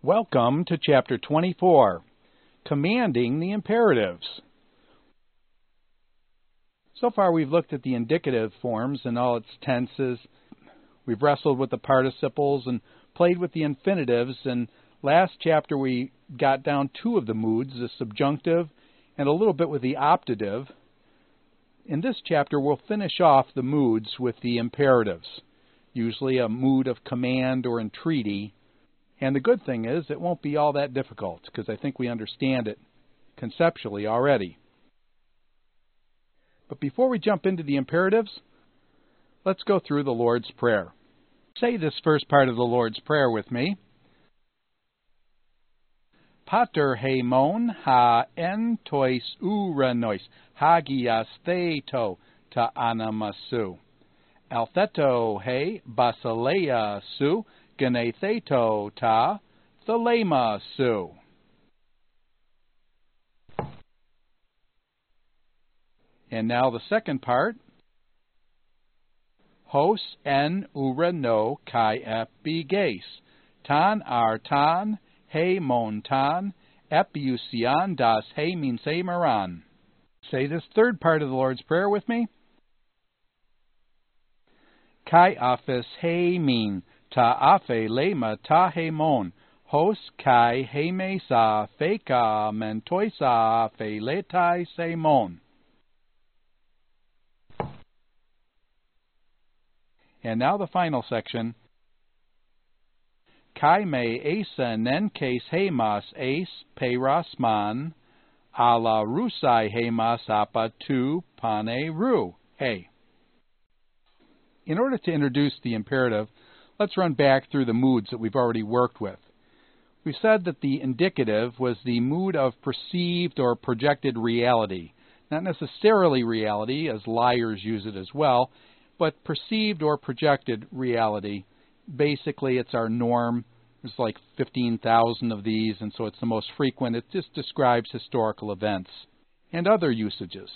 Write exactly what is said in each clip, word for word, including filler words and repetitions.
Welcome to Chapter twenty-four, Commanding the Imperatives. So far we've looked at the indicative forms and all its tenses. We've wrestled with the participles and played with the infinitives, and last chapter we got down two of the moods, the subjunctive and a little bit with the optative. In this chapter we'll finish off the moods with the imperatives, usually a mood of command or entreaty. And the good thing is it won't be all that difficult because I think we understand it conceptually already. But before we jump into the imperatives, let's go through the Lord's Prayer. Say this first part of the Lord's Prayer with me. Pater haemon ha en tois uranois hagias theto ta anamasu. Altheto he basileia su genetheto ta thelema su. And now the second part. Hos en urano kai epiges, tan artan he montan epiusian das he minsemeran. Say this third part of the Lord's Prayer with me. Kai aphes he min ta aphe lema ta he mon, hos kai he mesa feka mentoisa fe letai se mon. And now the final section. Kai me esa nen case hemas ace perasman, ala rusai hemas apa tu pane ru. Hey. In order to introduce the imperative, let's run back through the moods that we've already worked with. We've said that the indicative was the mood of perceived or projected reality. Not necessarily reality, as liars use it as well, but perceived or projected reality. Basically, it's our norm. There's like fifteen thousand of these, and so it's the most frequent. It just describes historical events and other usages.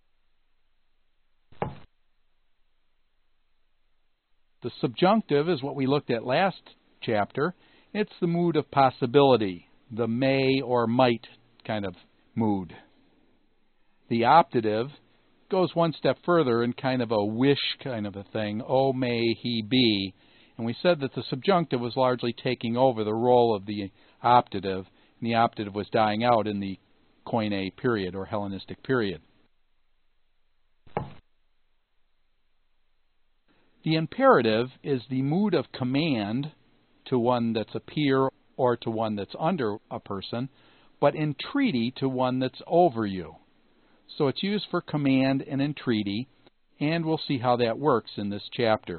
The subjunctive is what we looked at last chapter. It's the mood of possibility, the may or might kind of mood. The optative goes one step further in kind of a wish kind of a thing. Oh, may he be. And we said that the subjunctive was largely taking over the role of the optative, and the optative was dying out in the Koine period or Hellenistic period. The imperative is the mood of command to one that's a peer or to one that's under a person, but entreaty to one that's over you. So it's used for command and entreaty, and we'll see how that works in this chapter.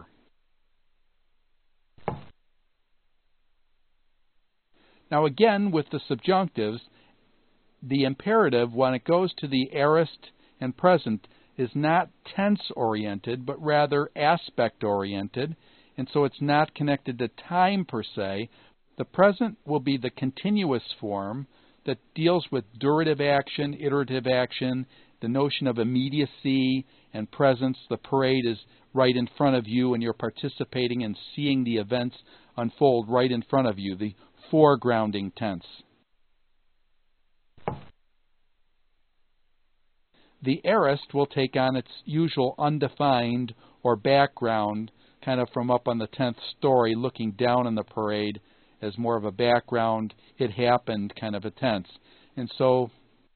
Now again, with the subjunctives, the imperative, when it goes to the aorist and present, is not tense-oriented, but rather aspect-oriented, and so it's not connected to time per se. The present will be the continuous form that deals with durative action, iterative action, the notion of immediacy and presence. The parade is right in front of you, and you're participating and seeing the events unfold right in front of you, the foregrounding tense. The aorist will take on its usual undefined or background, kind of from up on the tenth story, looking down on the parade as more of a background, it happened kind of a tense. And so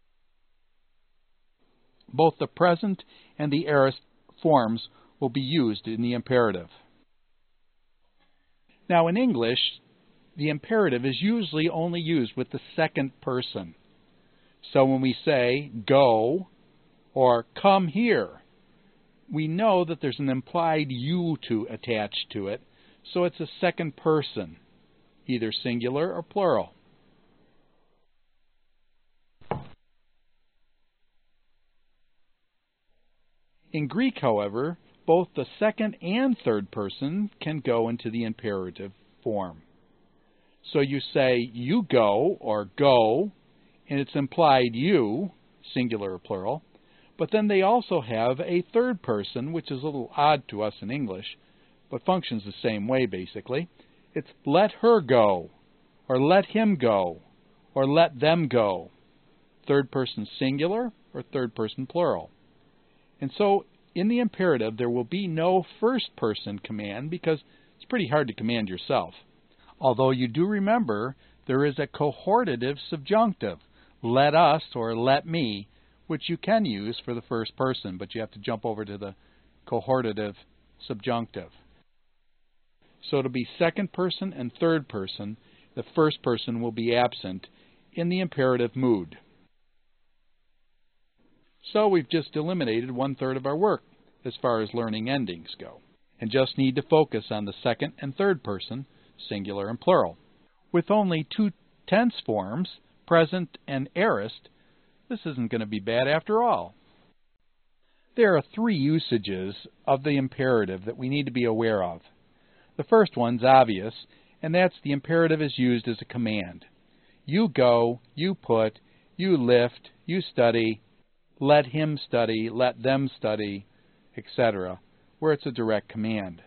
both the present and the aorist forms will be used in the imperative. Now in English, the imperative is usually only used with the second person. So when we say go or come here, we know that there's an implied you to attach to it, so it's a second person, either singular or plural. In Greek, however, both the second and third person can go into the imperative form. So you say you go or go, and it's implied you, singular or plural, but then they also have a third person, which is a little odd to us in English, but functions the same way basically. It's let her go, or let him go, or let them go. Third person singular or third person plural. And so in the imperative there will be no first person command because it's pretty hard to command yourself. Although you do remember there is a cohortative subjunctive, let us or let me, which you can use for the first person, but you have to jump over to the cohortative subjunctive. So it'll be second person and third person. The first person will be absent in the imperative mood. So we've just eliminated one-third of our work as far as learning endings go, and just need to focus on the second and third person, singular and plural. With only two tense forms, present and aorist, this isn't going to be bad after all. There are three usages of the imperative that we need to be aware of. The first one's obvious, and that's the imperative is used as a command. You go, you put, you lift, you study, let him study, let them study, et cetera, where it's a direct command.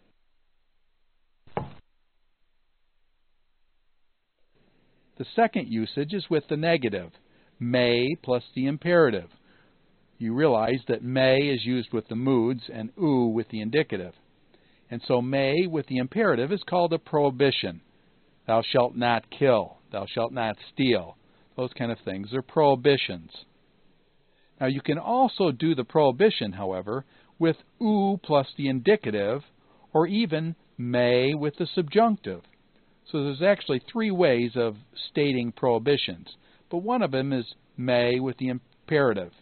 The second usage is with the negative, may plus the imperative. You realize that may is used with the moods and oo with the indicative. And so may with the imperative is called a prohibition. Thou shalt not kill, thou shalt not steal. Those kind of things are prohibitions. Now you can also do the prohibition, however, with oo plus the indicative, or even may with the subjunctive. So there's actually three ways of stating prohibitions, but one of them is may with the imperative.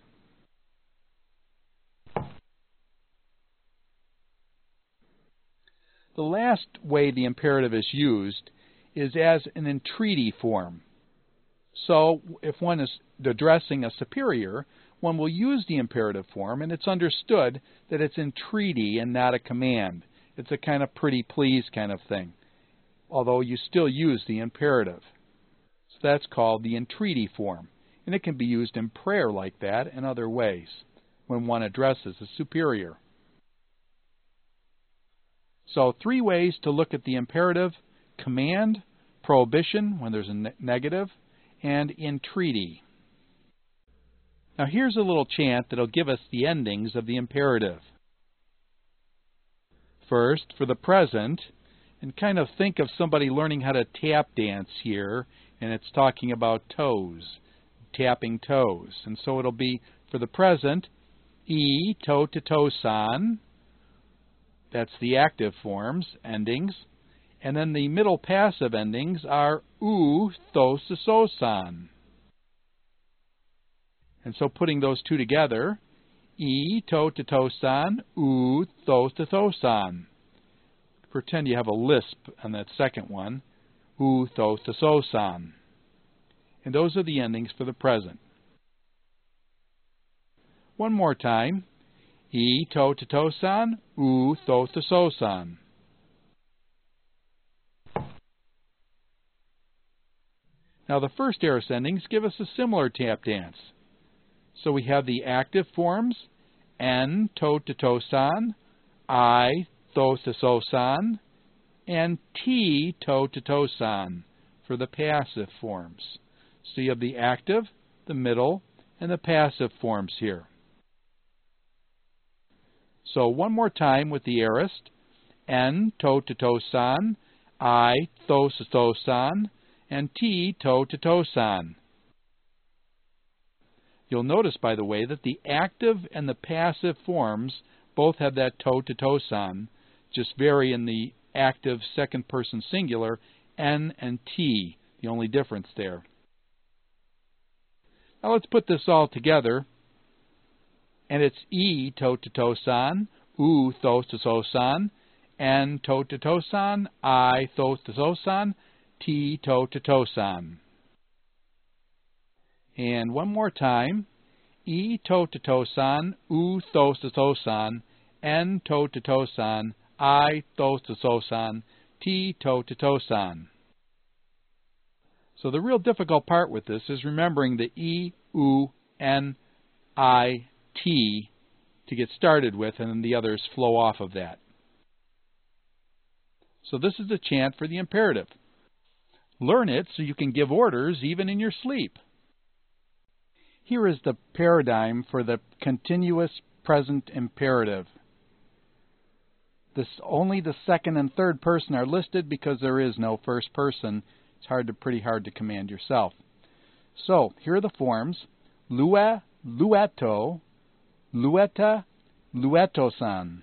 The last way the imperative is used is as an entreaty form. So if one is addressing a superior, one will use the imperative form, and it's understood that it's entreaty and not a command. It's a kind of pretty please kind of thing, although you still use the imperative. So that's called the entreaty form, and it can be used in prayer like that and other ways when one addresses a superior. So three ways to look at the imperative: command, prohibition when there's a ne negative, and entreaty. Now here's a little chant that'll give us the endings of the imperative. First, for the present, and kind of think of somebody learning how to tap dance here, and it's talking about toes, tapping toes. And so it'll be, for the present, e, to, to, to, san. That's the active forms, endings. And then the middle passive endings are u, thos, so, san. And so putting those two together, e, to, to, to, san, u, thos, to, to, san. Pretend you have a lisp on that second one, u, thos, to, so, san. And those are the endings for the present. One more time. E, to, to, to, san, u, thos, to, so, san. Now the first aorist endings give us a similar tap dance. So we have the active forms, n, to, to, to, san, I, thos, to, so, san, and t, to, to, to, san for the passive forms. So you have the active, the middle, and the passive forms here. So one more time with the aorist, n, to, to, to, san, I, thos, to, san, and t, to, to, to, san. You'll notice, by the way, that the active and the passive forms both have that to, to, to, san, just vary in the active second person singular, n and t, the only difference there. Now let's put this all together. And it's e, to, to, to, san, u, thos, to, so, san, n, to, to, to, san, I, thos, to, so, san, t, to, to, to, san. And one more time, e, to, to, to, san, u, thos, to, so, san, n, to, to, to, san, I, thos, to, so, san, t, to, to, to, san. So the real difficult part with this is remembering the e, u, n, I, t to get started with, and then the others flow off of that. So this is the chant for the imperative. Learn it so you can give orders even in your sleep. Here is the paradigm for the continuous present imperative. This, only the second and third person are listed because there is no first person. It's hard to, pretty hard to command yourself. So, here are the forms. Lue, lueto, lueta, lueto-san.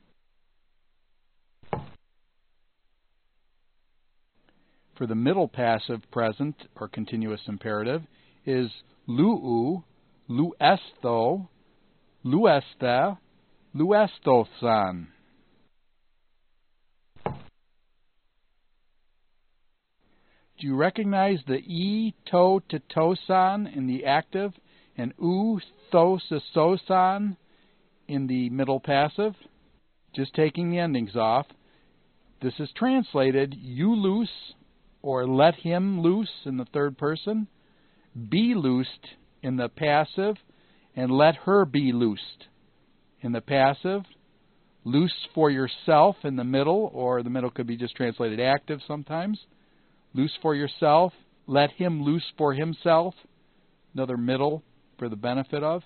For the middle passive present or continuous imperative is luu, luesto, luesta, luesto-san. Do you recognize the e, to, to, to-san in the active and u, tho, to, so-san in the middle passive? Just taking the endings off. This is translated you loose or let him loose in the third person, be loosed in the passive, and let her be loosed in the passive, loose for yourself in the middle, or the middle could be just translated active sometimes. Loose for yourself, let him loose for himself, another middle for the benefit of.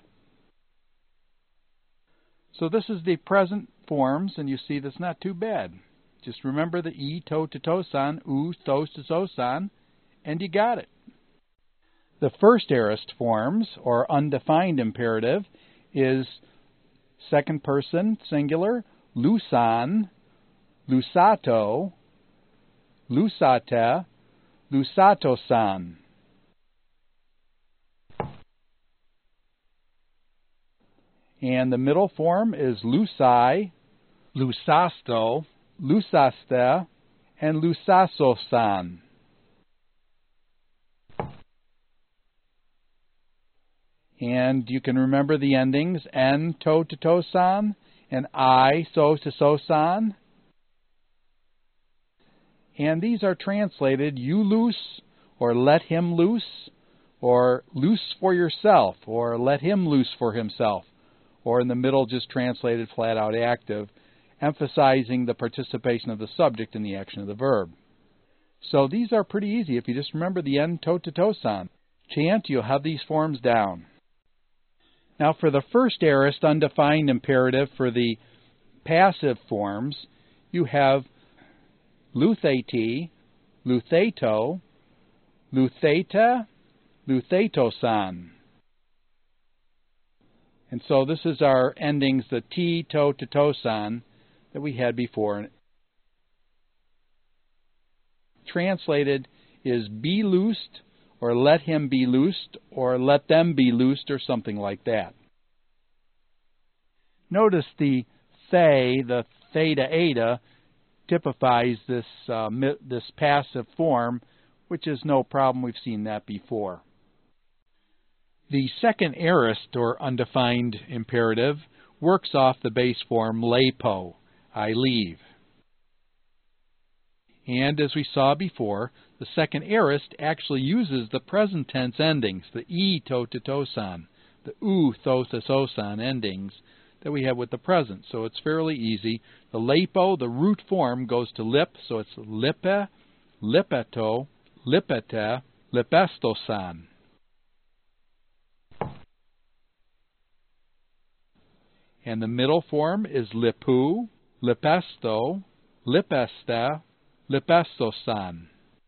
So this is the present forms, and you see that's not too bad. Just remember the e, to, to, to-san, u, thos, to, so-san, and you got it. The first aorist forms, or undefined imperative, is second person, singular, lusan, lusato, lusate, lusato-san. And the middle form is lusai, lusasto, lusaste, and lusaso-san. And you can remember the endings en, to, to, to-san, and I, so, to, so-san. And these are translated you loose, or let him loose, or loose for yourself, or let him loose for himself, or in the middle just translated flat out active, emphasizing the participation of the subject in the action of the verb. So these are pretty easy if you just remember the en, to, to, to-san. Chant, you'll have these forms down. Now for the first aorist undefined imperative for the passive forms, you have lutheti, lutheto, lutheta, lutheto-san. And so this is our endings, the t, to, to, to-san, that we had before. Translated is be loosed, or let him be loosed, or let them be loosed, or something like that. Notice the the, the theta eta, typifies this, uh, this passive form, which is no problem. We've seen that before. The second aorist, or undefined imperative, works off the base form lepo, I leave. And as we saw before, the second aorist actually uses the present tense endings, the e, to, to, to-san, the u, tho, to, so-san endings that we have with the present. So it's fairly easy. The lepo, the root form, goes to lip, so it's lipe, lipeto, lipete, lipesto-san. And the middle form is lipu, lipesto, lipeste, lipesto-san.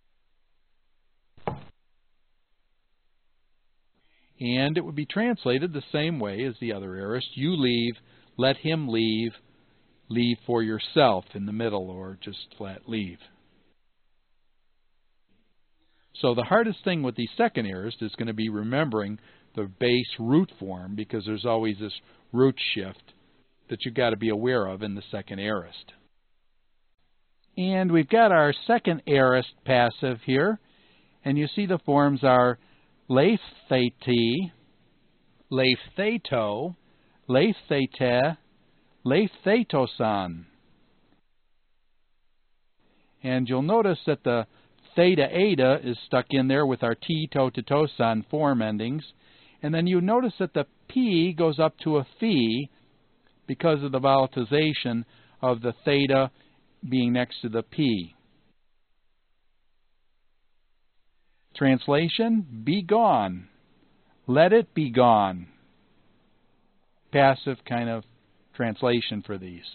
And it would be translated the same way as the other aorist. You leave, let him leave, leave for yourself in the middle, or just flat leave. So the hardest thing with the second aorist is going to be remembering the base root form, because there's always this root shift that you've got to be aware of in the second aorist. And we've got our second aorist passive here, and you see the forms are leiphtheti, leiphtheto, leiphthete, leiphtheto-san. And you'll notice that the theta eta is stuck in there with our t, to, to, to-san form endings. And then you notice that the p goes up to a phi because of the volatilization of the theta being next to the p. Translation, be gone. Let it be gone. Passive kind of translation for these.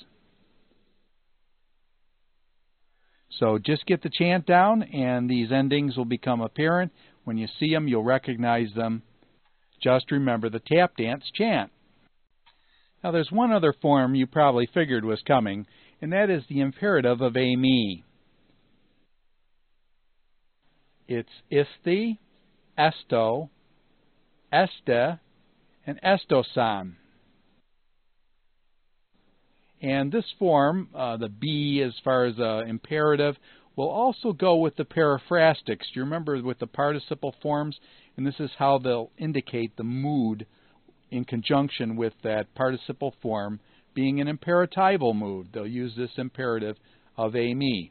So just get the chant down, and these endings will become apparent. When you see them, you'll recognize them. Just remember the tap dance chant. Now there's one other form you probably figured was coming, and that is the imperative of eimi. It's isthi, esto, este, and estosan. And this form, uh, the be as far as uh, imperative, will also go with the paraphrastics. Do you remember with the participle forms? And this is how they'll indicate the mood in conjunction with that participle form being an imperatival mood. They'll use this imperative of eimi.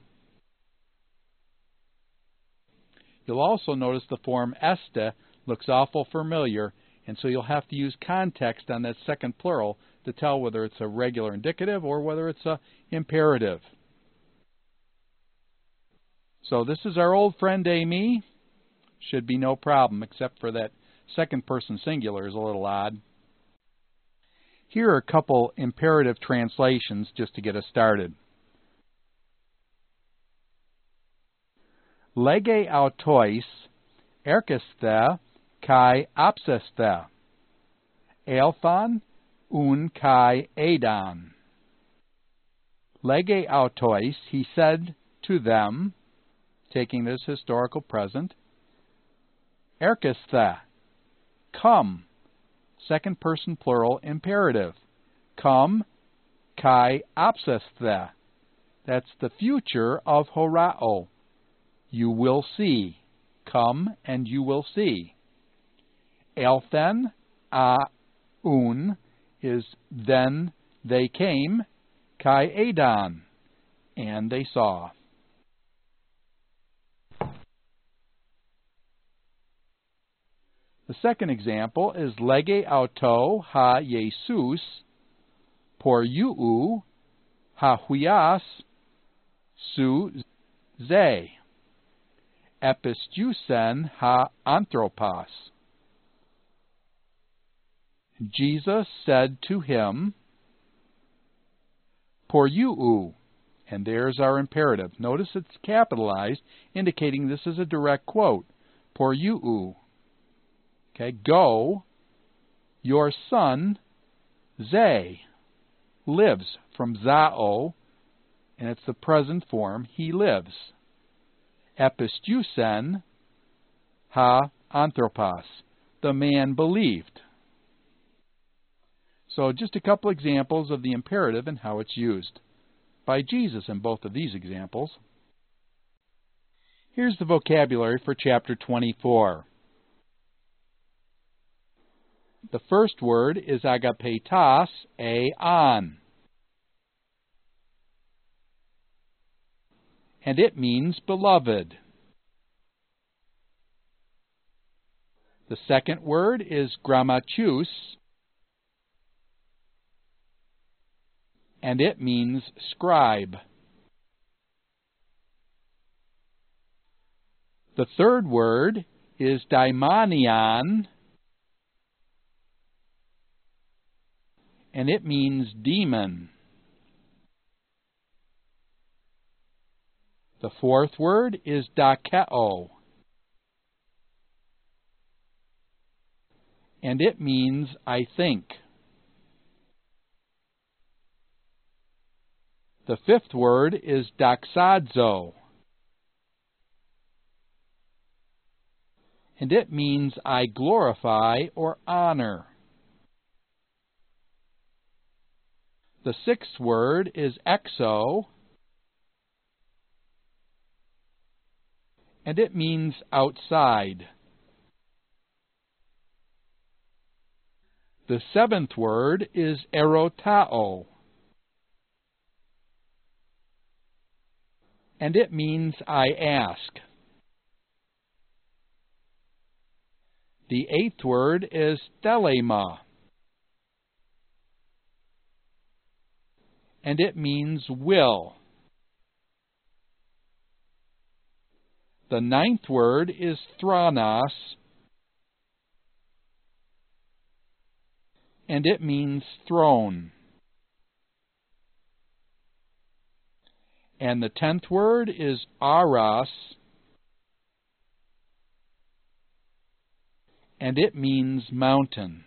You'll also notice the form este looks awful familiar, and so you'll have to use context on that second plural to tell whether it's a regular indicative or whether it's a imperative. So this is our old friend eimi. Should be no problem, except for that second person singular is a little odd. Here are a couple imperative translations just to get us started. Lege autois erkesthe kai apsesthe, elthan un kai edan. Lege autois, he said to them, taking this historical present, erkesthe, come, second person plural imperative, come, kai apsesthe, that's the future of horao, you will see, come and you will see. Elthen, a, un, is then they came, kai edan, and they saw. The second example is lege auto ha Jesus por you ha huias su ze epistusen ha anthropos. Jesus said to him, por you, and there's our imperative. Notice it's capitalized, indicating this is a direct quote. Por you. Okay, go, your son, ze, lives, from zao, and it's the present form, he lives. Epistusen ha anthropos, the man believed. So just a couple examples of the imperative and how it's used by Jesus in both of these examples. Here's the vocabulary for chapter twenty-four. The first word is agapetas, a on, and it means beloved. The second word is grammateus, and it means scribe. The third word is daimonion, and it means demon. The fourth word is dakeo, and it means I think. The fifth word is doxazo, and it means I glorify or honor. The sixth word is exo, and it means outside. The seventh word is erotao, and it means I ask. The eighth word is thelema, and it means will. The ninth word is thronos, and it means throne. And the tenth word is aros, and it means mountain.